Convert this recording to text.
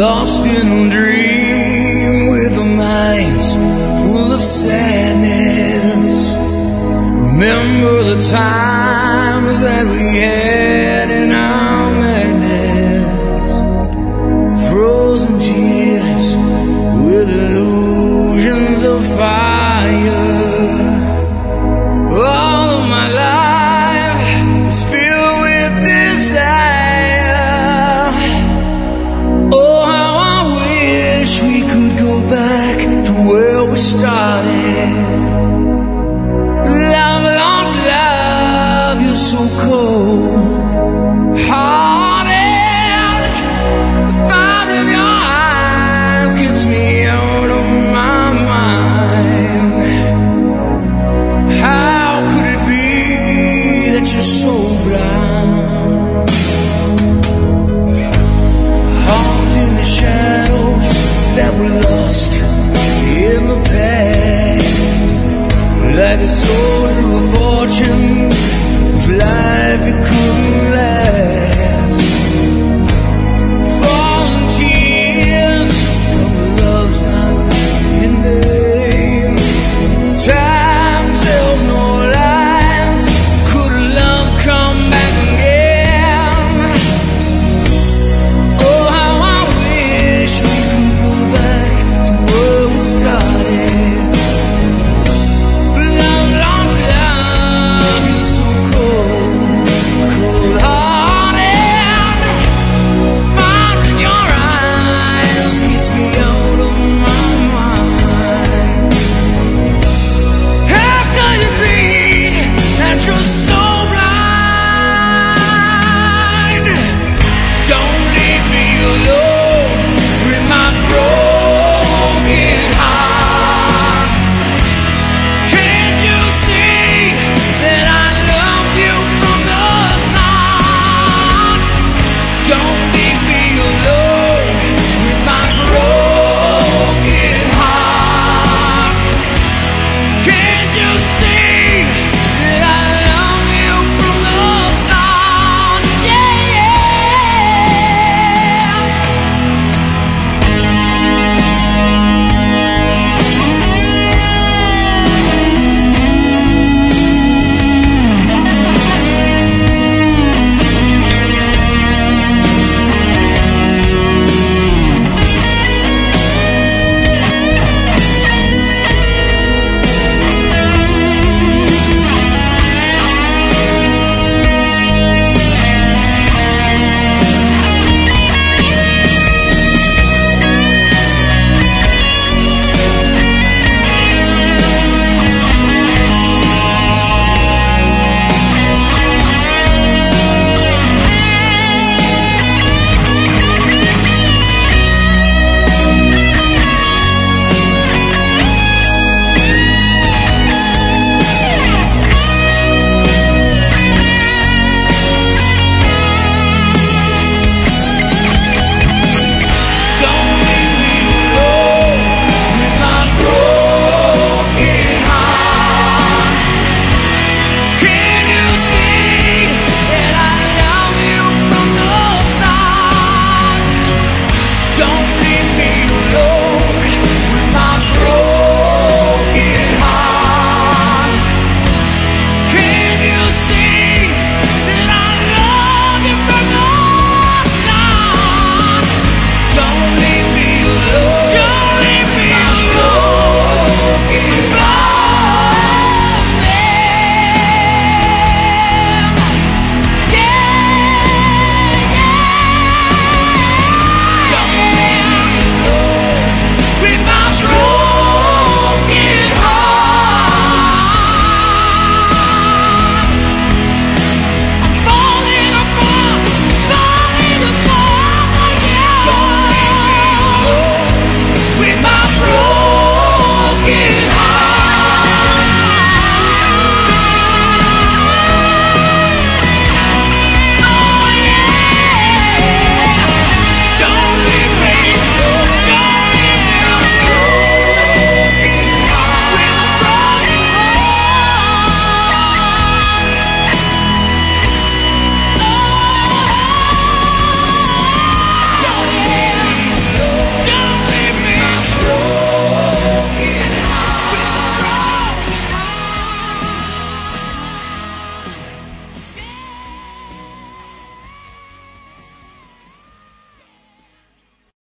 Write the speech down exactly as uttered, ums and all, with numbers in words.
lost in a dream with a mind full of sadness. Remember the times that we had in our madness. Frozen tears with illusions of fire. All of my life is filled with desire. Oh, how I wish we could go back to where we started. Love, lost love, you're so cold. Hearted, the thought of your eyes gets me out of my mind. How could it be that you're so blind? Haunting the shadows that were lost in the past, like a soul